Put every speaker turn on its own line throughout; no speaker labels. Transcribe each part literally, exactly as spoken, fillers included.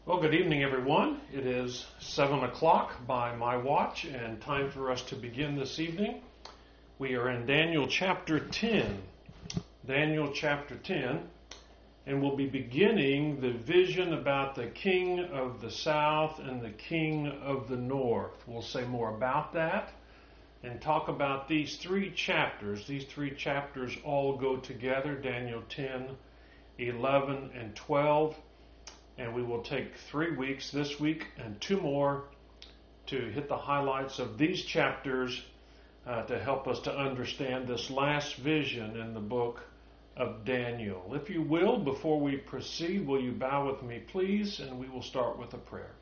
Well, good evening, everyone. It is seven o'clock by my watch and time for us to begin this evening. We are in Daniel chapter ten. Daniel chapter ten, and we'll be beginning the vision about the king of the south and the king of the north. We'll say more about that and talk about these three chapters. These three chapters all go together, Daniel ten, eleven, and twelve. And we will take three weeks this week and two more to hit the highlights of these chapters uh, to help us to understand this last vision in the book of Daniel. If you will, before we proceed, will you bow with me, please? And we will start with a prayer.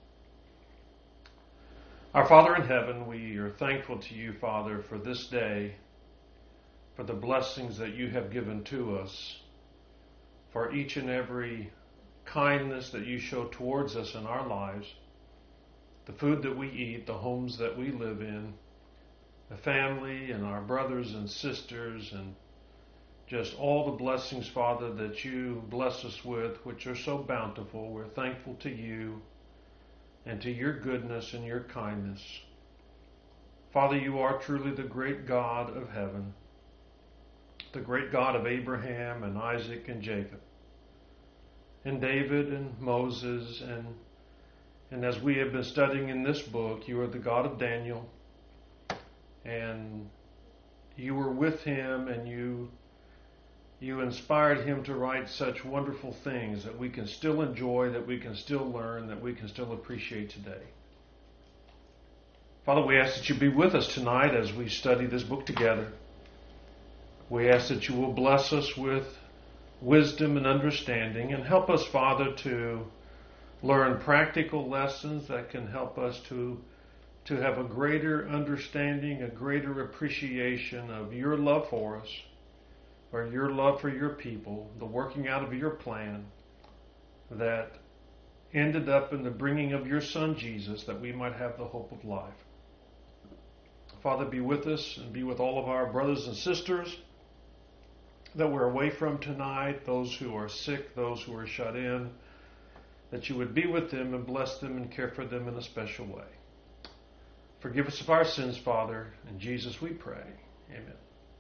Our Father in heaven, we are thankful to you, Father, for this day, for the blessings that you have given to us, for each and every kindness that you show towards us in our lives, the food that we eat, the homes that we live in, the family and our brothers and sisters, and just all the blessings, Father, that you bless us with, which are so bountiful. We're thankful to you and to your goodness and your kindness. Father, you are truly the great God of heaven, the great God of Abraham and Isaac and Jacob, and David and Moses, and and as we have been studying in this book, you are the God of Daniel, and you were with him, and you you inspired him to write such wonderful things that we can still enjoy, that we can still learn, that we can still appreciate today. Father, we ask that you be with us tonight as we study this book together. We ask that you will bless us with wisdom and understanding, and help us, Father, to learn practical lessons that can help us to to have a greater understanding, a greater appreciation of your love for us, or your love for your people, the working out of your plan that ended up in the bringing of your Son Jesus, that we might have the hope of life. Father, be with us and be with all of our brothers and sisters that we're away from tonight, those who are sick, those who are shut in, that you would be with them and bless them and care for them in a special way. Forgive us of our sins, Father. In Jesus we pray. Amen.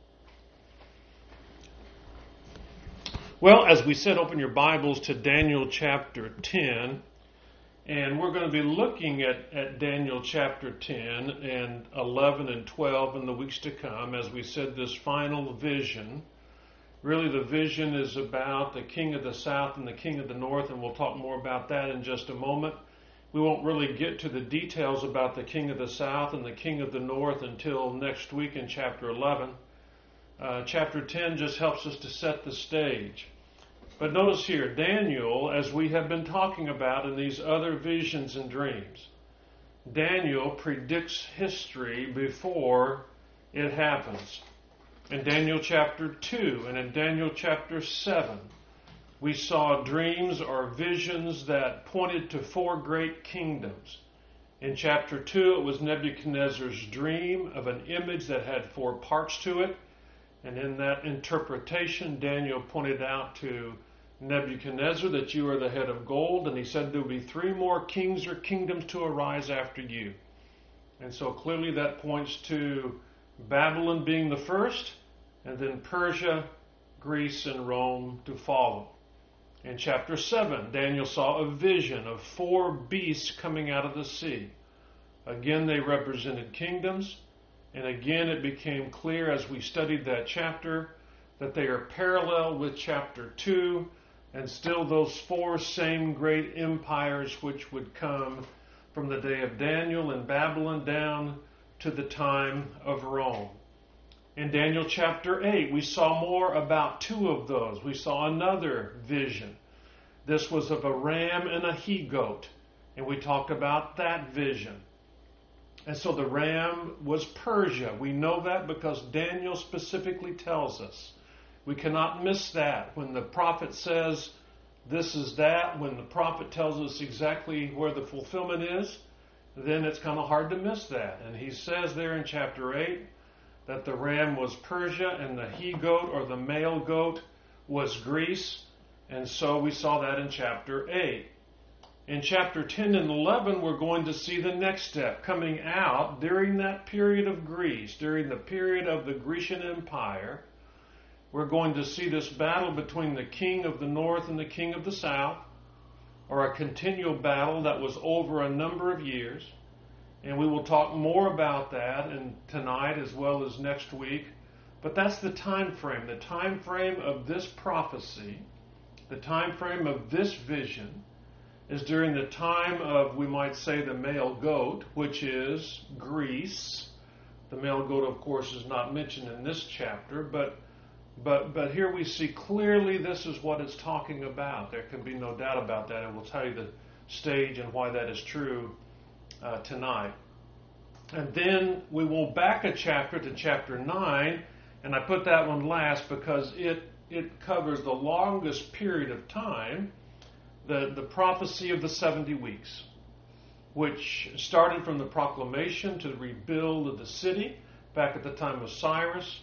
Well, as we said, open your Bibles to Daniel chapter ten, and we're going to be looking at, at Daniel chapter ten and eleven and twelve in the weeks to come. As we said, this final vision. Really, the vision is about the king of the south and the king of the north, and we'll talk more about that in just a moment. We won't really get to the details about the king of the south and the king of the north until next week in chapter eleven. Uh, chapter ten just helps us to set the stage. But notice here, Daniel, as we have been talking about in these other visions and dreams, Daniel predicts history before it happens. In Daniel chapter two and in Daniel chapter seven, we saw dreams or visions that pointed to four great kingdoms. In chapter two, it was Nebuchadnezzar's dream of an image that had four parts to it. And in that interpretation, Daniel pointed out to Nebuchadnezzar that you are the head of gold, and he said there will be three more kings or kingdoms to arise after you. And so clearly that points to Babylon being the first, and then Persia, Greece, and Rome to follow. In chapter seven, Daniel saw a vision of four beasts coming out of the sea. Again, they represented kingdoms, and again it became clear as we studied that chapter that they are parallel with chapter two, and still those four same great empires which would come from the day of Daniel in Babylon down to the time of Rome. In Daniel chapter eight, we saw more about two of those. We saw another vision. This was of a ram and a he-goat, and we talked about that vision. And so the ram was Persia. We know that because Daniel specifically tells us. We cannot miss that. When the prophet says this is that, when the prophet tells us exactly where the fulfillment is, then it's kind of hard to miss that. And he says there in chapter eight that the ram was Persia and the he-goat or the male goat was Greece. And so we saw that in chapter eight. In chapter ten and eleven, we're going to see the next step coming out during that period of Greece, during the period of the Grecian Empire. We're going to see this battle between the king of the north and the king of the south, or a continual battle that was over a number of years. And we will talk more about that in tonight as well as next week. But that's the time frame. The time frame of this prophecy, the time frame of this vision, is during the time of, we might say, the male goat, which is Greece. The male goat, of course, is not mentioned in this chapter, but but but here we see clearly this is what it's talking about. There can be no doubt about that, and we'll tell you the stage and why that is true uh, tonight. And then we will back a chapter to chapter nine, and I put that one last because it it covers the longest period of time, the, the prophecy of the seventy weeks, which started from the proclamation to the rebuild of the city back at the time of Cyrus.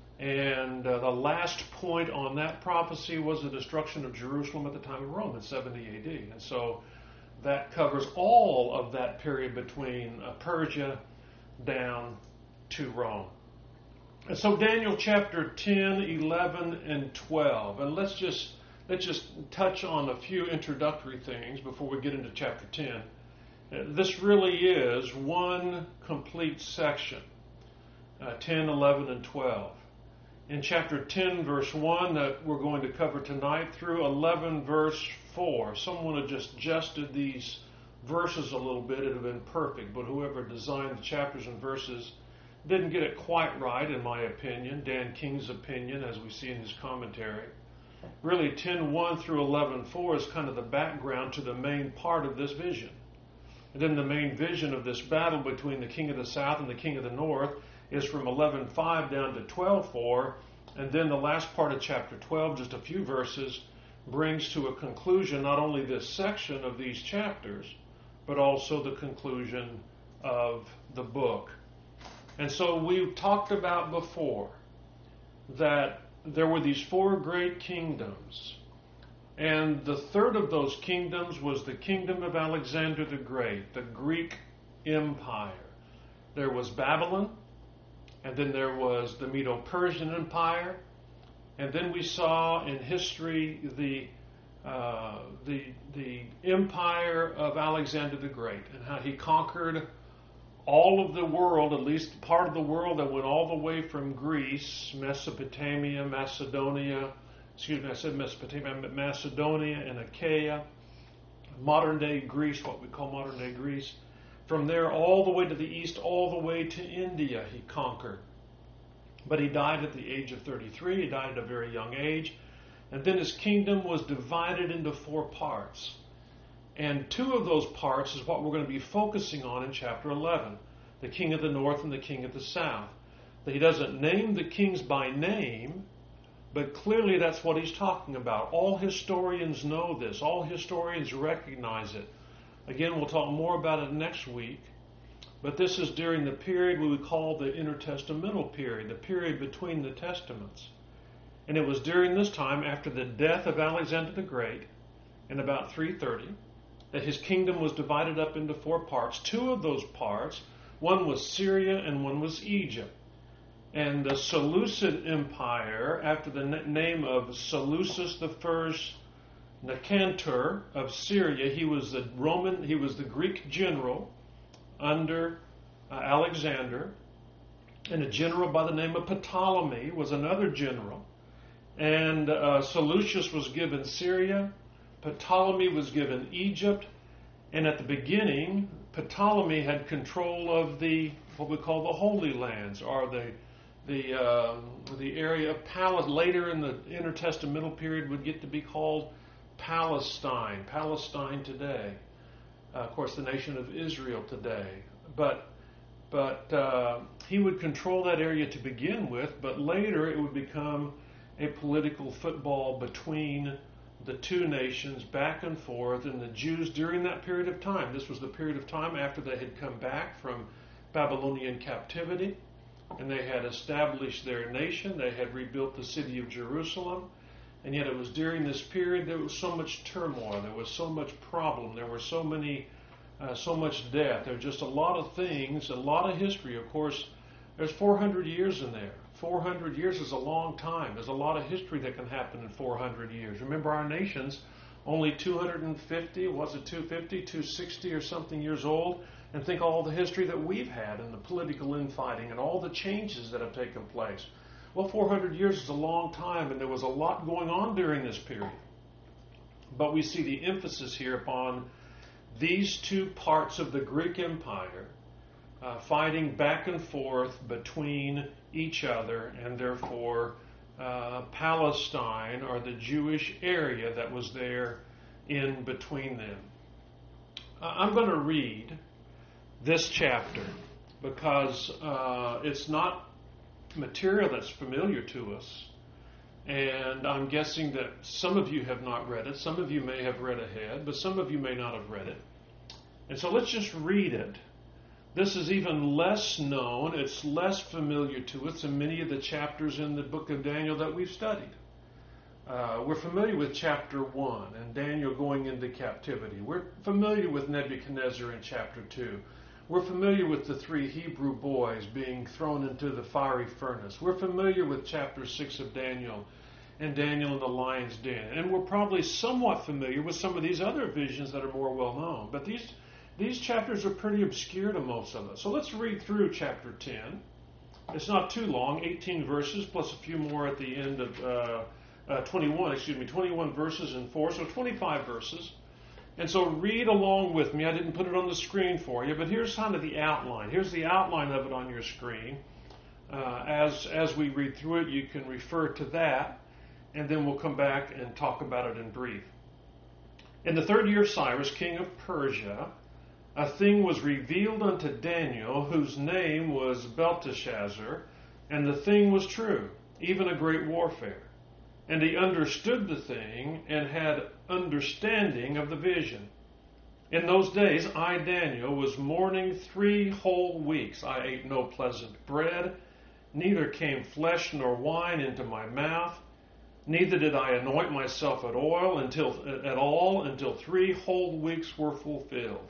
And uh, the last point on that prophecy was the destruction of Jerusalem at the time of Rome in seventy A D. And so that covers all of that period between uh, Persia down to Rome. And so Daniel chapter ten, eleven, and twelve. And let's just let's just touch on a few introductory things before we get into chapter ten. Uh, this really is one complete section, uh, ten, eleven, and twelve. In chapter ten, verse one, that we're going to cover tonight, through eleven, verse four. Someone had just adjusted these verses a little bit. It would have been perfect, but whoever designed the chapters and verses didn't get it quite right, in my opinion, Dan King's opinion, as we see in his commentary. Really, ten one through eleven four is kind of the background to the main part of this vision. And then the main vision of this battle between the king of the south and the king of the north is from eleven five down to twelve four, and then the last part of chapter twelve, just a few verses, brings to a conclusion not only this section of these chapters, but also the conclusion of the book. And so we've talked about before that there were these four great kingdoms, and the third of those kingdoms was the kingdom of Alexander the Great, the Greek Empire. There was Babylon, and then there was the Medo-Persian Empire, and then we saw in history the uh, the the empire of Alexander the Great, and how he conquered all of the world, at least part of the world that went all the way from Greece, Mesopotamia, Macedonia, excuse me, I said Mesopotamia, Macedonia and Achaia, modern day Greece, what we call modern day Greece. From there all the way to the east, all the way to India, he conquered. But he died at the age of thirty-three. He died at a very young age. And then his kingdom was divided into four parts. And two of those parts is what we're going to be focusing on in chapter eleven. The king of the north and the king of the south. He doesn't name the kings by name, but clearly that's what he's talking about. All historians know this. All historians recognize it. Again, we'll talk more about it next week, but this is during the period we would call the intertestamental period, the period between the testaments. And it was during this time, after the death of Alexander the Great, in about three thirty, that his kingdom was divided up into four parts. Two of those parts, one was Syria and one was Egypt. And the Seleucid Empire, after the name of Seleucus the First, Nicanor of Syria, he was the Roman, he was the Greek general under uh, Alexander, and a general by the name of Ptolemy was another general. And uh, Seleucus was given Syria, Ptolemy was given Egypt, and at the beginning, Ptolemy had control of the what we call the Holy Lands, or the the uh, the area of Palestine. Later in the intertestamental period would get to be called Palestine, Palestine today. Uh, of course, the nation of Israel today. But but uh, he would control that area to begin with, but later it would become a political football between the two nations, back and forth, and the Jews during that period of time. This was the period of time after they had come back from Babylonian captivity, and they had established their nation. They had rebuilt the city of Jerusalem. And yet it was during this period there was so much turmoil, there was so much problem, there were so many, uh, so much death. There were just a lot of things, a lot of history. Of course, there's four hundred years in there. four hundred years is a long time. There's a lot of history that can happen in four hundred years. Remember, our nation's only two hundred fifty, was it two fifty, two sixty or something years old? And think all the history that we've had and the political infighting and all the changes that have taken place. Well, four hundred years is a long time, and there was a lot going on during this period. But we see the emphasis here upon these two parts of the Greek Empire uh, fighting back and forth between each other, and therefore uh, Palestine, or the Jewish area that was there in between them. Uh, I'm going to read this chapter because uh, it's not material that's familiar to us, and I'm guessing that some of you have not read it. Some of you may have read ahead, but some of you may not have read it. And so let's just read it. This is even less known, it's less familiar to us than many of the chapters in the book of Daniel that we've studied. Uh, we're familiar with chapter one and Daniel going into captivity. We're familiar with Nebuchadnezzar in chapter two. We're familiar with the three Hebrew boys being thrown into the fiery furnace. We're familiar with chapter six of Daniel and Daniel in the lion's den. And we're probably somewhat familiar with some of these other visions that are more well known. But these, these chapters are pretty obscure to most of us. So let's read through chapter ten. It's not too long, eighteen verses plus a few more at the end of uh, uh, twenty-one, excuse me, twenty-one verses and four, so twenty-five verses. And so read along with me. I didn't put it on the screen for you, but here's kind of the outline. Here's the outline of it on your screen. Uh, as, as we read through it, you can refer to that, and then we'll come back and talk about it in brief. In the third year of Cyrus, king of Persia, a thing was revealed unto Daniel, whose name was Belteshazzar, and the thing was true, even a great warfare. And he understood the thing and had understanding of the vision. In those days, I, Daniel, was mourning three whole weeks. I ate no pleasant bread, neither came flesh nor wine into my mouth, neither did I anoint myself at oil until at all until three whole weeks were fulfilled.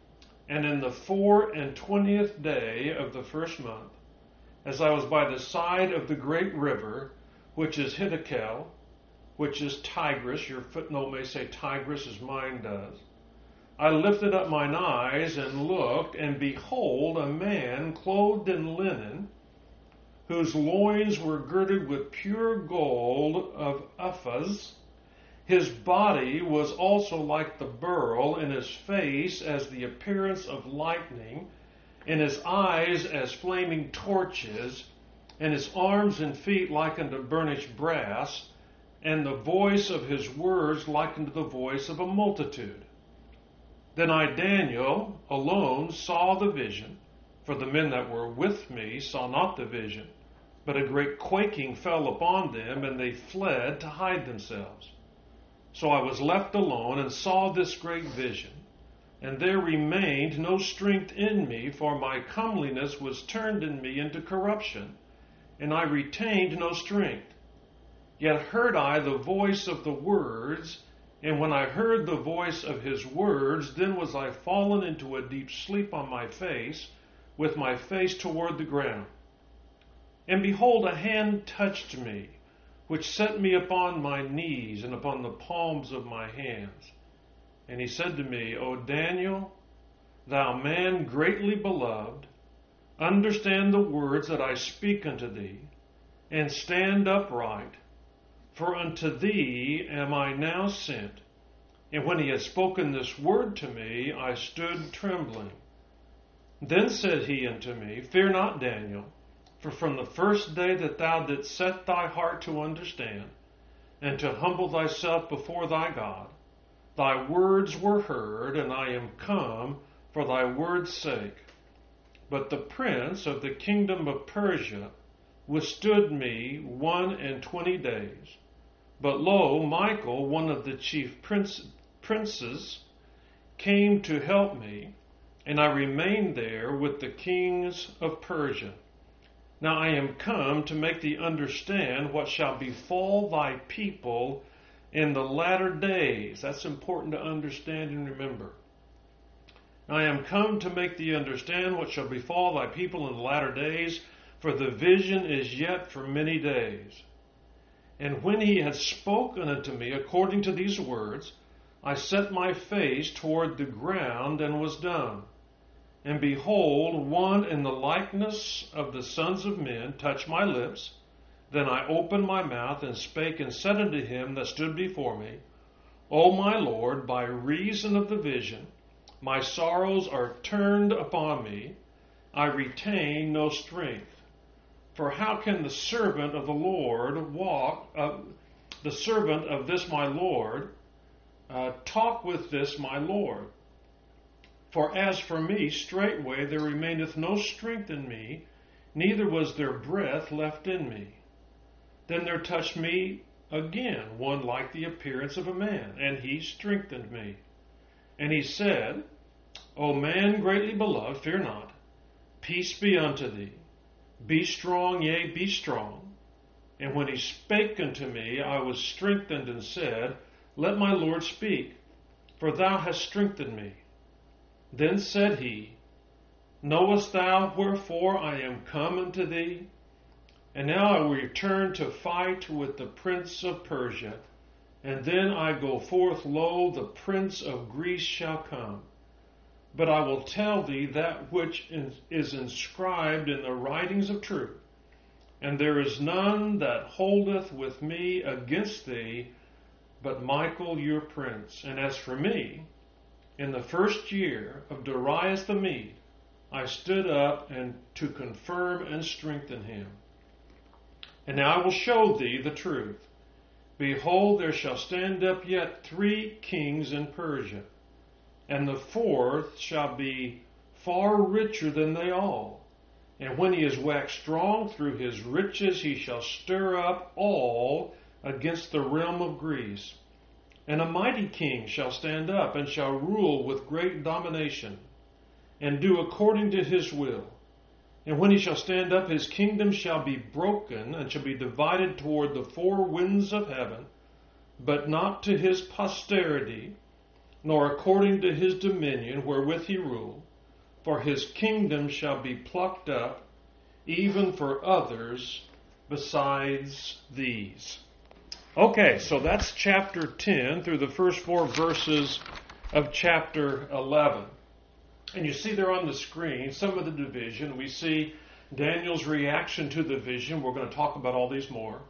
And in the four and twentieth day of the first month, as I was by the side of the great river, which is Hiddekel, which is Tigris. Your footnote may say Tigris as mine does. I lifted up mine eyes and looked, and behold, a man clothed in linen, whose loins were girded with pure gold of Uphaz. His body was also like the beryl, and his face as the appearance of lightning, and his eyes as flaming torches, and his arms and feet like unto burnished brass, and the voice of his words like unto the voice of a multitude. Then I, Daniel, alone saw the vision, for the men that were with me saw not the vision, but a great quaking fell upon them, and they fled to hide themselves. So I was left alone and saw this great vision, and there remained no strength in me, for my comeliness was turned in me into corruption, and I retained no strength. Yet heard I the voice of the words, and when I heard the voice of his words, then was I fallen into a deep sleep on my face, with my face toward the ground. And behold, a hand touched me, which set me upon my knees and upon the palms of my hands. And he said to me, O Daniel, thou man greatly beloved, understand the words that I speak unto thee, and stand upright, for unto thee am I now sent. And when he had spoken this word to me, I stood trembling. Then said he unto me, Fear not, Daniel, for from the first day that thou didst set thy heart to understand, and to humble thyself before thy God, thy words were heard, and I am come for thy word's sake. But the prince of the kingdom of Persia withstood me one and twenty days. But lo, Michael, one of the chief prince, princes, came to help me, and I remained there with the kings of Persia. Now I am come to make thee understand what shall befall thy people in the latter days. That's important to understand and remember. I am come to make thee understand what shall befall thy people in the latter days, for the vision is yet for many days. And when he had spoken unto me according to these words, I set my face toward the ground and was dumb. And behold, one in the likeness of the sons of men touched my lips. Then I opened my mouth and spake and said unto him that stood before me, O my Lord, by reason of the vision, my sorrows are turned upon me. I retain no strength. For how can the servant of the Lord walk, uh, the servant of this my Lord, uh, talk with this my Lord? For as for me, straightway there remaineth no strength in me, neither was there breath left in me. Then there touched me again one like the appearance of a man, and he strengthened me. And he said, O man greatly beloved, fear not. Peace be unto thee. Be strong, yea, be strong. And when he spake unto me, I was strengthened and said, Let my Lord speak, for thou hast strengthened me. Then said he, Knowest thou wherefore I am come unto thee? And now I will return to fight with the prince of Persia. And then I go forth, lo, the prince of Greece shall come. But I will tell thee that which is inscribed in the writings of truth. And there is none that holdeth with me against thee, but Michael your prince. And as for me, in the first year of Darius the Mede, I stood up and to confirm and strengthen him. And now I will show thee the truth. Behold, there shall stand up yet three kings in Persia, and the fourth shall be far richer than they all. And when he is waxed strong through his riches, he shall stir up all against the realm of Greece. And a mighty king shall stand up and shall rule with great domination, and do according to his will. And when he shall stand up, his kingdom shall be broken, and shall be divided toward the four winds of heaven, but not to his posterity, nor according to his dominion wherewith he ruled. For his kingdom shall be plucked up, even for others besides these. Okay, so that's chapter ten through the first four verses of chapter eleven. And you see there on the screen some of the division. We see Daniel's reaction to the vision. We're going to talk about all these more.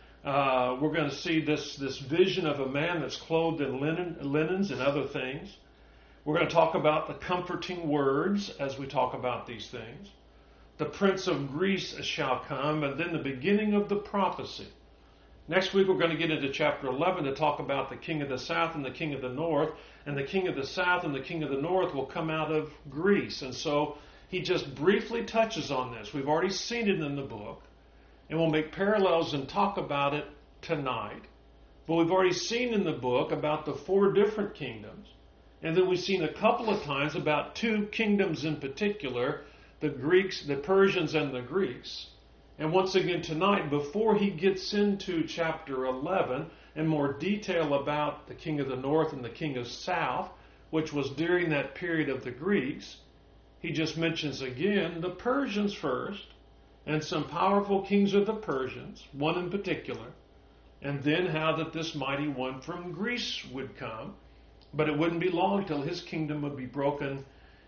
Uh, we're going to see this, this vision of a man that's clothed in linen, linens and other things. We're going to talk about the comforting words as we talk about these things. The prince of Greece shall come, and then the beginning of the prophecy. Next week we're going to get into chapter eleven to talk about the king of the south and the king of the north. And the king of the south and the king of the north will come out of Greece. And so he just briefly touches on this. We've already seen it in the book. And we'll make parallels and talk about it tonight. But we've already seen in the book about the four different kingdoms. And then we've seen a couple of times about two kingdoms in particular, the Greeks, the Persians and the Greeks. And once again tonight, before he gets into chapter eleven, and more detail about the king of the north and the king of the south, which was during that period of the Greeks, he just mentions again the Persians first, and some powerful kings of the Persians, one in particular, and then how that this mighty one from Greece would come, but it wouldn't be long till his kingdom would be broken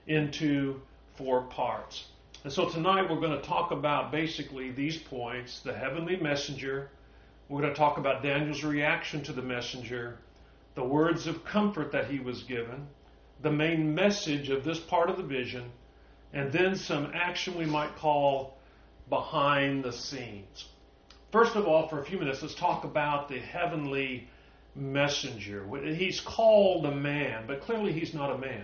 into four parts. And so tonight we're going to talk about basically these points: the heavenly messenger. We're going to talk about Daniel's reaction to the messenger, the words of comfort that he was given, the main message of this part of the vision, and then some action we might call behind the scenes. First of all, for a few minutes, let's talk about the heavenly messenger. He's called a man, but clearly he's not a man.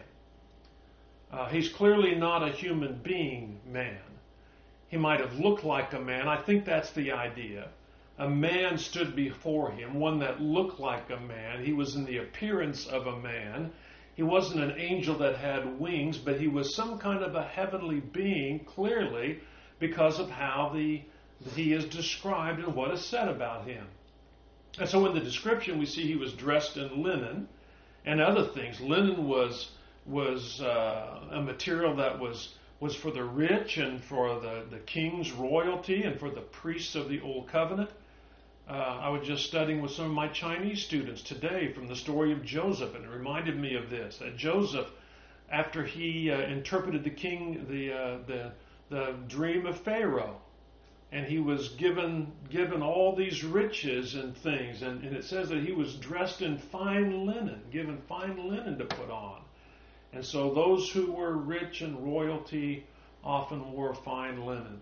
Uh, he's clearly not a human being man. He might have looked like a man. I think that's the idea. A man stood before him, one that looked like a man. He was in the appearance of a man. He wasn't an angel that had wings, but he was some kind of a heavenly being, clearly, because of how the he is described and what is said about him. And so in the description we see he was dressed in linen and other things. Linen was was uh, a material that was was for the rich and for the, the king's royalty and for the priests of the Old Covenant. Uh, I was just studying with some of my Chinese students today from the story of Joseph, and it reminded me of this, that Joseph, after he uh, interpreted the king, the, uh, the, the dream of Pharaoh, and he was given given all these riches and things, and, and it says that he was dressed in fine linen, given fine linen to put on. And so those who were rich and royalty often wore fine linen.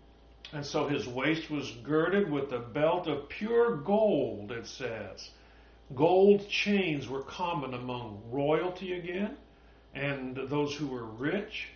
And so his waist was girded with a belt of pure gold, it says. Gold chains were common among royalty again, and those who were rich.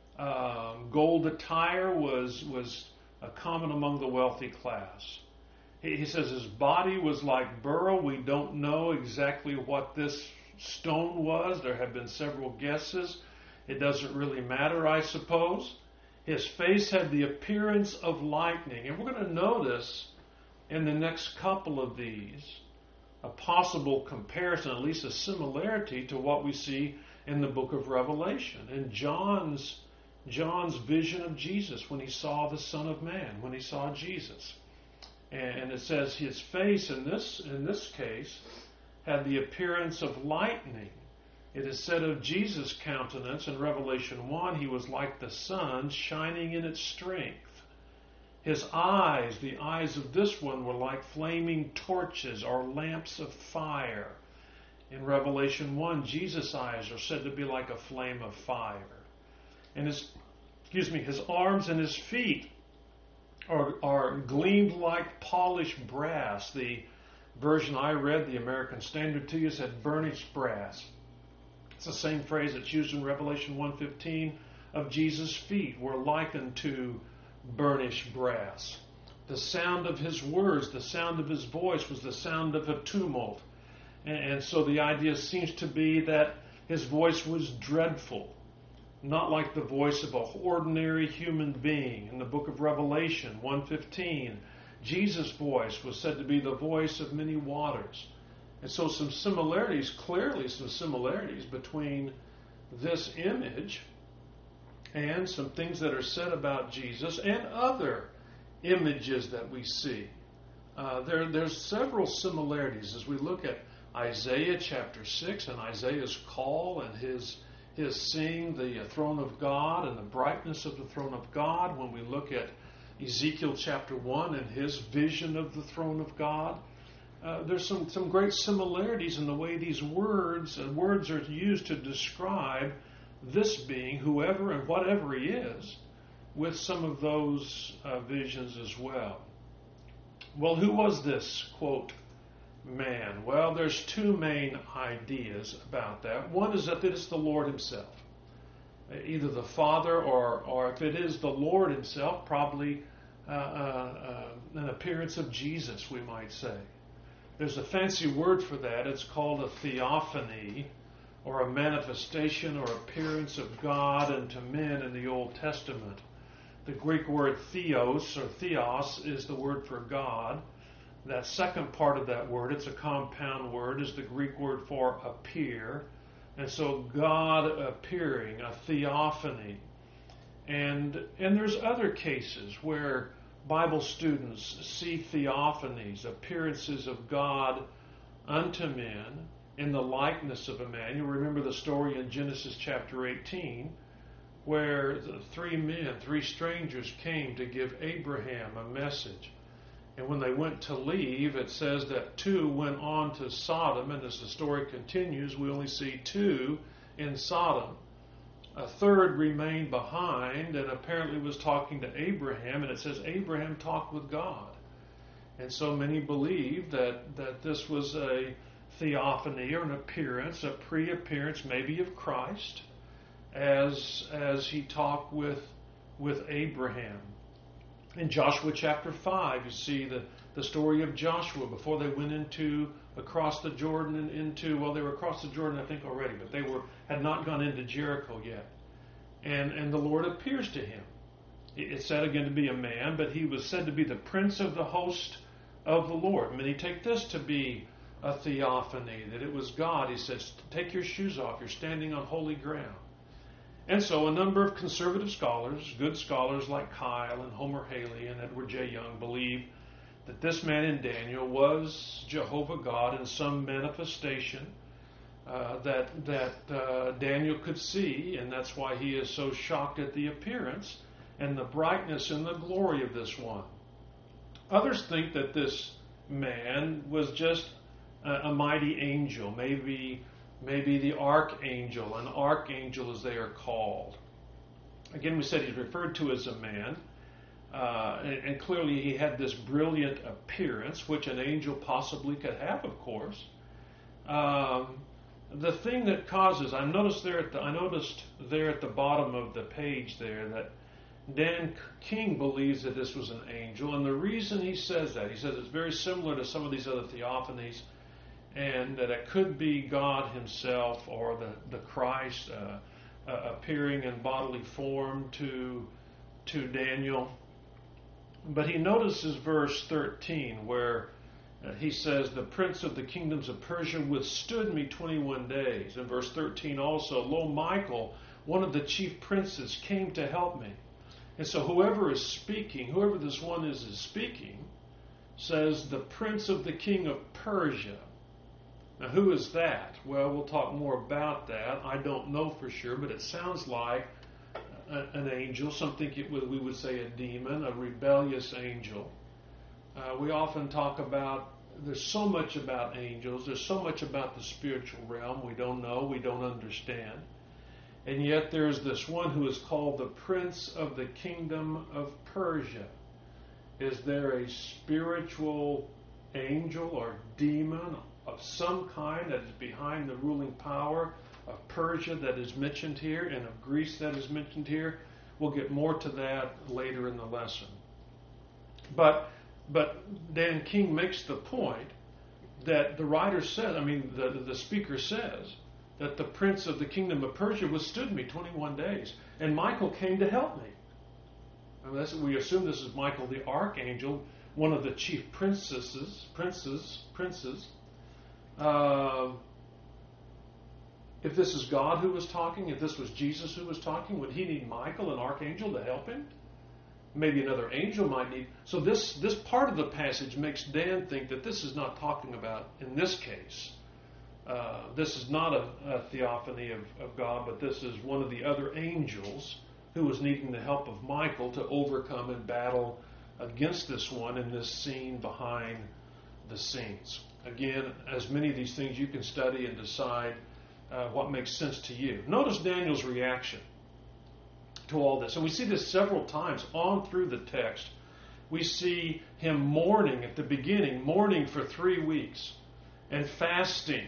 Uh, gold attire was was uh, common among the wealthy class. He, he says his body was like beryl. We don't know exactly what this stone was. There have been several guesses. It doesn't really matter, I suppose. His face had the appearance of lightning. And we're going to notice in the next couple of these a possible comparison, at least a similarity to what we see in the book of Revelation. In John's, John's vision of Jesus when he saw the Son of Man, when he saw Jesus. And it says his face in this, in this case had the appearance of lightning. It is said of Jesus' countenance in Revelation one, he was like the sun shining in its strength. His eyes, the eyes of this one, were like flaming torches or lamps of fire. In Revelation one, Jesus' eyes are said to be like a flame of fire. And his, excuse me, his arms and his feet are, are gleamed like polished brass. The version I read, the American Standard to you, said burnished brass. It's the same phrase that's used in Revelation one fifteen of Jesus' feet were likened to burnished brass. The sound of his words, the sound of his voice was the sound of a tumult. And, and so the idea seems to be that his voice was dreadful, not like the voice of an ordinary human being. In the book of Revelation one fifteen, Jesus' voice was said to be the voice of many waters. And so some similarities, clearly some similarities between this image and some things that are said about Jesus and other images that we see. Uh, there, there's several similarities as we look at Isaiah chapter six and Isaiah's call and his, his seeing the throne of God and the brightness of the throne of God. When we look at Ezekiel chapter one and his vision of the throne of God. Uh, there's some, some great similarities in the way these words and words are used to describe this being, whoever and whatever he is, with some of those uh, visions as well. Well, who was this, quote, man? Well, there's two main ideas about that. One is that it is the Lord himself. Either the Father or, or if it is the Lord himself, probably uh, uh, uh, an appearance of Jesus, we might say. There's a fancy word for that. It's called a theophany, or a manifestation or appearance of God unto men in the Old Testament. The Greek word theos or theos is the word for God. That second part of that word, it's a compound word, is the Greek word for appear. And so God appearing, a theophany. And, and there's other cases where Bible students see theophanies, appearances of God unto men in the likeness of a man. You remember the story in Genesis chapter eighteen where the three men, three strangers came to give Abraham a message. And when they went to leave, it says that two went on to Sodom, and as the story continues, we only see two in Sodom. A third remained behind and apparently was talking to Abraham, and it says Abraham talked with God. And so many believe that, that this was a theophany or an appearance, a pre-appearance maybe of Christ as, as he talked with, with Abraham. In Joshua chapter five, you see the, the story of Joshua before they went into across the Jordan and into, well, they were across the Jordan, I think, already, but they were had not gone into Jericho yet. And, and the Lord appears to him. It's said again to be a man, but he was said to be the prince of the host of the Lord. Many take this to be a theophany, that it was God. He says, take your shoes off, you're standing on holy ground. And so a number of conservative scholars, good scholars like Kyle and Homer Haley and Edward J. Young, believe that this man in Daniel was Jehovah God in some manifestation uh, that, that uh, Daniel could see, and that's why he is so shocked at the appearance and the brightness and the glory of this one. Others think that this man was just a, a mighty angel, maybe maybe the archangel, an archangel as they are called. Again, we said he's referred to as a man, uh, and, and clearly he had this brilliant appearance, which an angel possibly could have, of course. Um, the thing that causes, I noticed there at the, I noticed there at the bottom of the page there that Dan King believes that this was an angel, and the reason he says that, he says it's very similar to some of these other theophanies, and that it could be God himself or the, the Christ uh, uh, appearing in bodily form to, to Daniel. But he notices verse thirteen where uh, he says, the prince of the kingdoms of Persia withstood me twenty-one days. In verse thirteen also, lo, Michael, one of the chief princes, came to help me. And so whoever is speaking, whoever this one is is speaking, says the prince of the king of Persia. Now who is that? Well, we'll talk more about that. I don't know for sure, but it sounds like a, an angel, something it would, we would say a demon, a rebellious angel. Uh, we often talk about, there's so much about angels, there's so much about the spiritual realm we don't know, we don't understand. And yet there's this one who is called the Prince of the Kingdom of Persia. Is there a spiritual angel or demon of some kind that is behind the ruling power of Persia that is mentioned here and of Greece that is mentioned here? We'll get more to that later in the lesson. But but Dan King makes the point that the writer said, I mean the, the speaker says, that the prince of the kingdom of Persia withstood me twenty-one days. And Michael came to help me. I mean, that's, we assume this is Michael the archangel, one of the chief princesses, princes, princes. Uh, if this is God who was talking, if this was Jesus who was talking, would he need Michael, an archangel, to help him? Maybe another angel might need. So this, this part of the passage makes Dan think that this is not talking about, in this case, Uh, this is not a, a theophany of, of God, but this is one of the other angels who was needing the help of Michael to overcome and battle against this one in this scene behind the scenes. Again, as many of these things you can study and decide uh, what makes sense to you. Notice Daniel's reaction to all this. And we see this several times on through the text. We see him mourning at the beginning, mourning for three weeks, and fasting.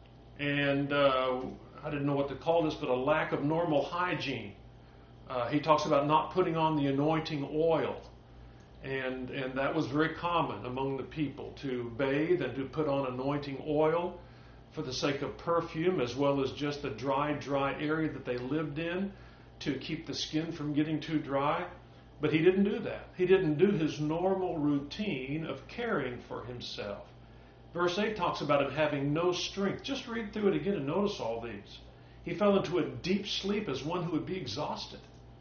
And uh, I didn't know what to call this, but a lack of normal hygiene. Uh, he talks about not putting on the anointing oil. And, and that was very common among the people, to bathe and to put on anointing oil for the sake of perfume, as well as just the dry, dry area that they lived in to keep the skin from getting too dry. But he didn't do that. He didn't do his normal routine of caring for himself. Verse eight talks about him having no strength. Just read through it again and notice all these. He fell into a deep sleep as one who would be exhausted.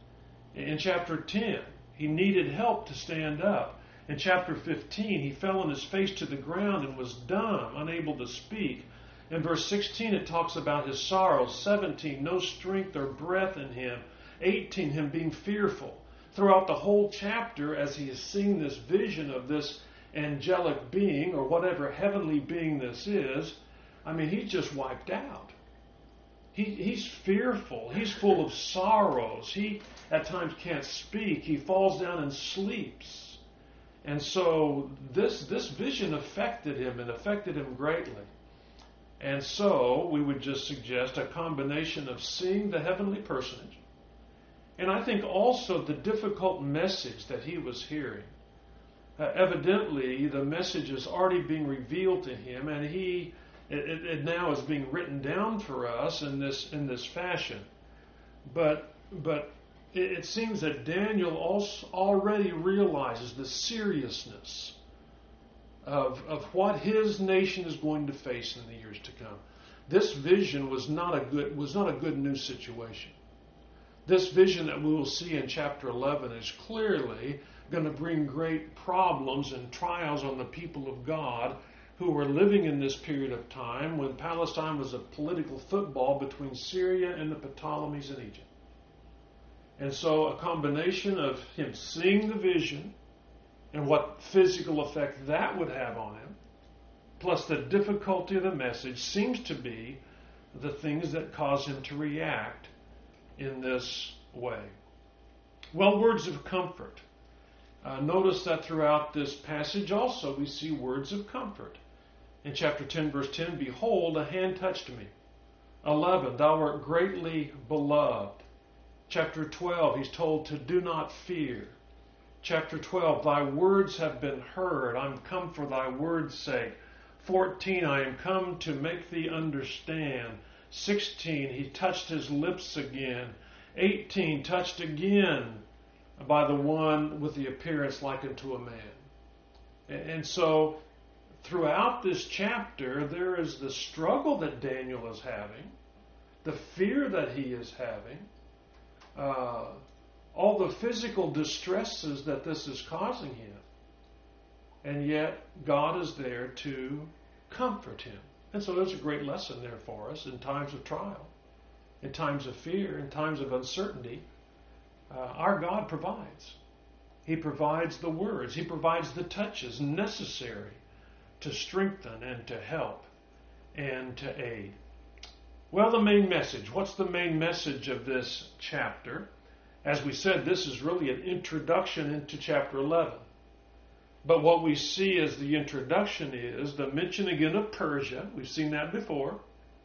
In chapter ten, he needed help to stand up. In chapter fifteen, he fell on his face to the ground and was dumb, unable to speak. In verse sixteen, it talks about his sorrows. seventeen, no strength or breath in him. eighteen, him being fearful. Throughout the whole chapter, as he is seeing this vision of this angelic being, or whatever heavenly being this is, I mean, he's just wiped out. He, he's fearful. He's full of sorrows. He, at times, can't speak. He falls down and sleeps. And so this, this vision affected him and affected him greatly. And so we would just suggest a combination of seeing the heavenly personage, and I think also the difficult message that he was hearing. Uh, evidently, the message is already being revealed to him, and he it, it now is being written down for us in this in this fashion. But but it, it seems that Daniel also already realizes the seriousness of, of what his nation is going to face in the years to come. This vision was not a good was not a good news situation. This vision that we will see in chapter eleven is clearly going to bring great problems and trials on the people of God who were living in this period of time when Palestine was a political football between Syria and the Ptolemies in Egypt. And so a combination of him seeing the vision and what physical effect that would have on him, plus the difficulty of the message, seems to be the things that cause him to react in this way. Well, words of comfort. Uh, notice that throughout this passage also we see words of comfort. In chapter ten, verse ten, behold, a hand touched me. eleven, thou art greatly beloved. Chapter twelve, he's told to do not fear. Chapter twelve, thy words have been heard. I'm come for thy word's sake. fourteen, I am come to make thee understand. sixteen, he touched his lips again. eighteen, touched again by the one with the appearance like unto a man. And so throughout this chapter, there is the struggle that Daniel is having, the fear that he is having, uh, all the physical distresses that this is causing him. And yet, God is there to comfort him. And so there's a great lesson there for us in times of trial, in times of fear, in times of uncertainty. Uh, our God provides. He provides the words. He provides the touches necessary to strengthen and to help and to aid. Well, the main message. What's the main message of this chapter? As we said, this is really an introduction into chapter eleven. But what we see as the introduction is the mention again of Persia. We've seen that before.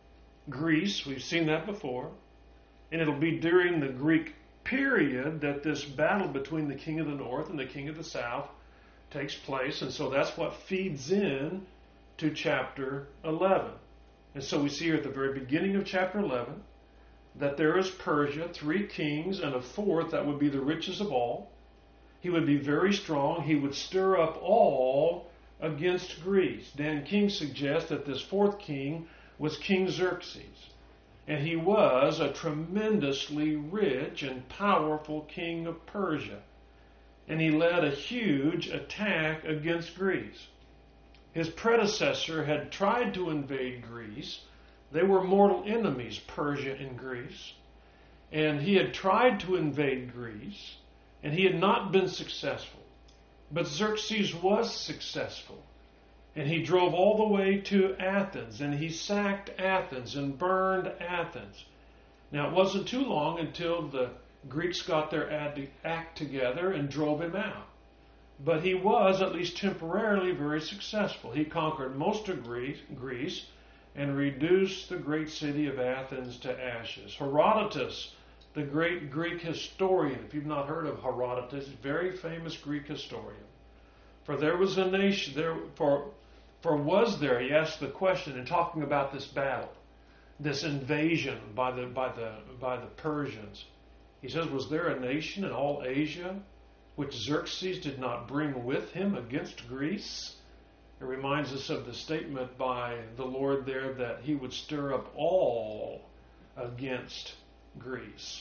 Greece, we've seen that before. And it'll be during the Greek period that this battle between the king of the north and the king of the south takes place. And so that's what feeds in to chapter eleven. And so we see here at the very beginning of chapter eleven that there is Persia, three kings, and a fourth that would be the richest of all. He would be very strong. He would stir up all against Greece. Dan King suggests that this fourth king was King Xerxes. And he was a tremendously rich and powerful king of Persia. And he led a huge attack against Greece. His predecessor had tried to invade Greece. They were mortal enemies, Persia and Greece. And he had tried to invade Greece, and he had not been successful. But Xerxes was successful. And he drove all the way to Athens, and he sacked Athens and burned Athens. Now, it wasn't too long until the Greeks got their act together and drove him out. But he was, at least temporarily, very successful. He conquered most of Greece and reduced the great city of Athens to ashes. Herodotus, the great Greek historian, if you've not heard of Herodotus, very famous Greek historian. For there was a nation, there for for was there, he asked the question in talking about this battle, this invasion by the by the by the Persians. He says, was there a nation in all Asia which Xerxes did not bring with him against Greece? It reminds us of the statement by the Lord there that he would stir up all against Greece.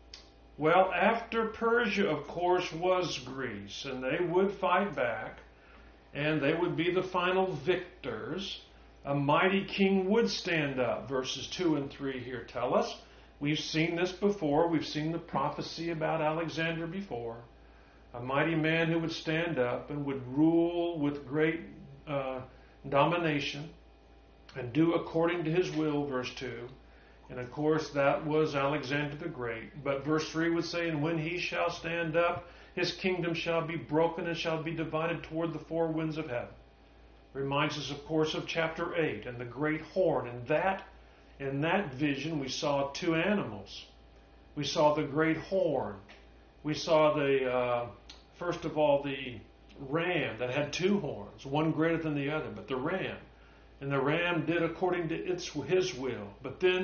Well, after Persia, of course, was Greece, and they would fight back, and they would be the final victors. A mighty king would stand up. Verses two and three here tell us. We've seen this before. We've seen the prophecy about Alexander before. A mighty man who would stand up and would rule with great uh, domination and do according to his will, verse two. And of course, that was Alexander the Great. But verse three would say, and when he shall stand up, his kingdom shall be broken and shall be divided toward the four winds of heaven. Reminds us, of course, of chapter eight and the great horn. And that, in that vision, we saw two animals. We saw the great horn. We saw the, uh, first of all, the ram that had two horns, one greater than the other, but the ram. And the ram did according to its his will. But then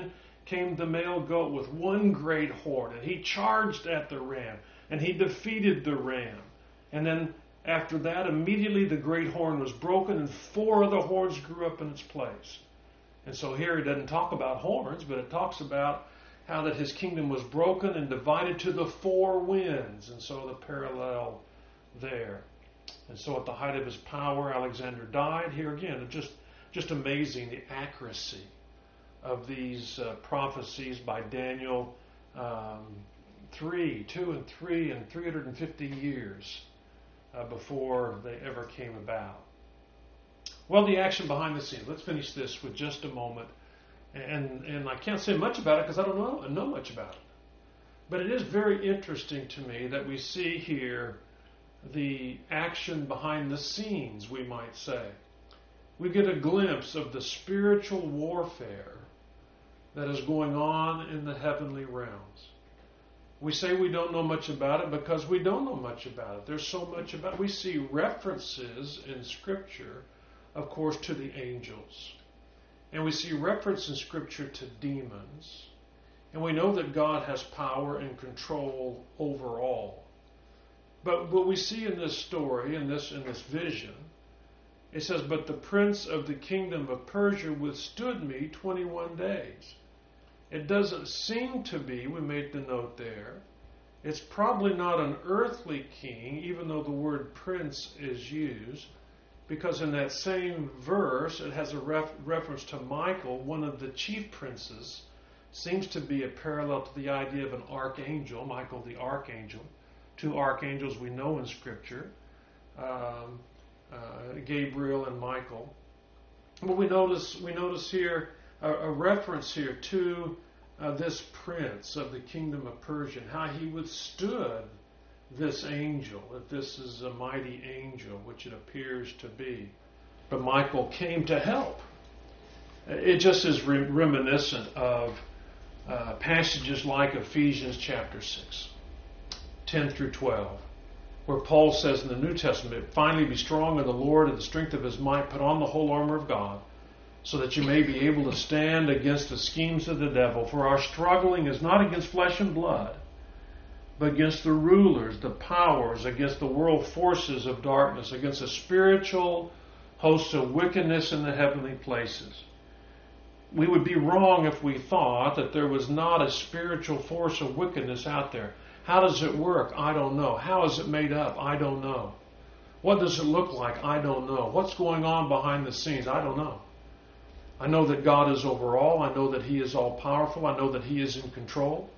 came the male goat with one great horn, and he charged at the ram, and he defeated the ram. And then after that, immediately the great horn was broken, and four other horns grew up in its place. And so here it doesn't talk about horns, but it talks about how that his kingdom was broken and divided to the four winds. And so the parallel there. And so at the height of his power, Alexander died. Here again, just, just amazing the accuracy of these uh, prophecies by Daniel. Um, three, two and three, and three hundred fifty years uh, before they ever came about. Well, the action behind the scenes. Let's finish this with just a moment. And and I can't say much about it because I don't know, know much about it. But it is very interesting to me that we see here the action behind the scenes, we might say. We get a glimpse of the spiritual warfare that is going on in the heavenly realms. We say we don't know much about it because we don't know much about it. There's so much about it. We see references in Scripture, of course, to the angels. And we see reference in Scripture to demons. And we know that God has power and control over all. But what we see in this story, in this, in this vision, it says, "But the prince of the kingdom of Persia withstood me twenty-one days. It doesn't seem to be, we made the note there, it's probably not an earthly king, even though the word prince is used, because in that same verse it has a ref- reference to Michael, one of the chief princes. Seems to be a parallel to the idea of an archangel, Michael the archangel. Two archangels we know in Scripture, um, uh, Gabriel and Michael. But we notice we notice here a, a reference here to uh, this prince of the kingdom of Persia, how he withstood this angel, that this is a mighty angel, which it appears to be. But Michael came to help. It just is re- reminiscent of uh, passages like Ephesians chapter six. ten through twelve, where Paul says in the New Testament, "Finally be strong in the Lord and the strength of his might, put on the whole armor of God, so that you may be able to stand against the schemes of the devil. For our struggling is not against flesh and blood, but against the rulers, the powers, against the world forces of darkness, against the spiritual hosts of wickedness in the heavenly places." We would be wrong if we thought that there was not a spiritual force of wickedness out there. How does it work? I don't know. How is it made up? I don't know. What does it look like? I don't know. What's going on behind the scenes? I don't know. I know that God is over all. I know that He is all powerful. I know that He is in control.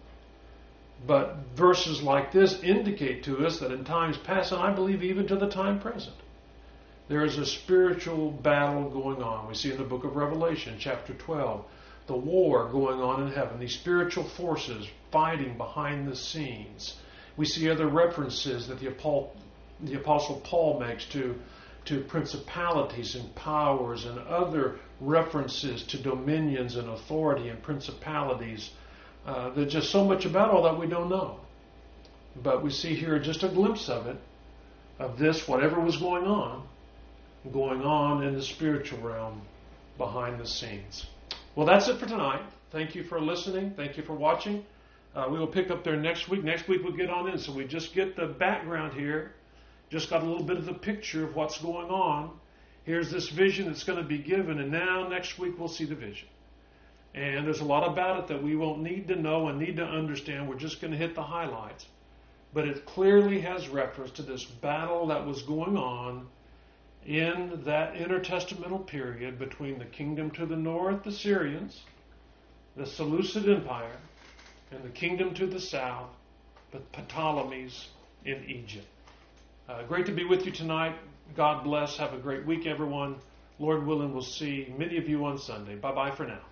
But verses like this indicate to us that in times past, and I believe even to the time present, there is a spiritual battle going on. We see in the book of Revelation, chapter twelve, the war going on in heaven, these spiritual forces fighting behind the scenes. We see other references that the Apostle, the Apostle Paul makes to, to principalities and powers, and other references to dominions and authority and principalities. Uh, there's just so much about all that we don't know. But we see here just a glimpse of it, of this, whatever was going on, going on in the spiritual realm behind the scenes. Well, that's it for tonight. Thank you for listening. Thank you for watching. Uh, we will pick up there next week. Next week we'll get on in. So we just get the background here. Just got a little bit of the picture of what's going on. Here's this vision that's going to be given. And now next week we'll see the vision. And there's a lot about it that we won't need to know and need to understand. We're just going to hit the highlights. But it clearly has reference to this battle that was going on in that intertestamental period between the kingdom to the north, the Syrians, the Seleucid Empire, and the kingdom to the south, the Ptolemies in Egypt. Uh, great to be with you tonight. God bless. Have a great week, everyone. Lord willing, we'll see many of you on Sunday. Bye-bye for now.